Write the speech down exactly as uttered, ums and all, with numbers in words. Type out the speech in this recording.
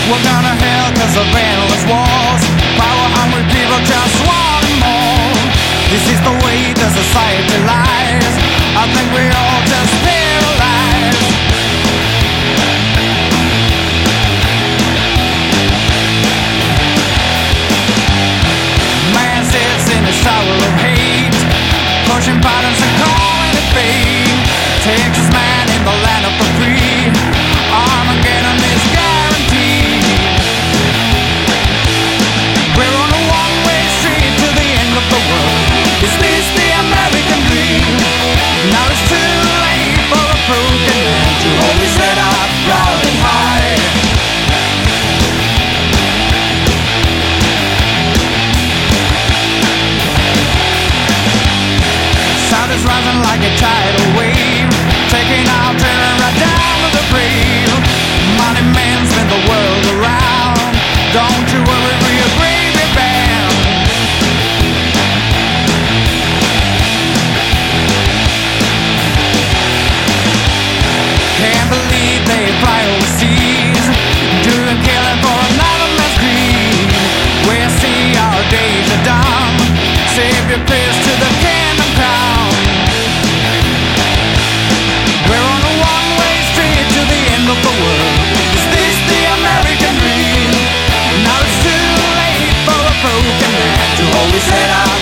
We're gonna hell cause of endless wars. Power-hungry people just want more. This is the way the society lies. I think we all just paralyzed. Man sits in a shower of hate, pushing buttons and calling it fate. Texas man in the land of the free. Armageddon is guaranteed. We're on a one-way street to the end of the world. Is this the American dream? Now it's too late for a broken man to hold his head up proud and high. Sound is rising like a tidal wave, taking our turn right down to the grave. Money men spin the world around. Don't you worry, we're a gravy band. Can't believe they fly overseas, doing killing for another man's greed. We see our days are done. Save your face to the kingdom come. We're on a one-way street to the end of the world. Is this the American dream? Now it's too late for a broken man to hold his head up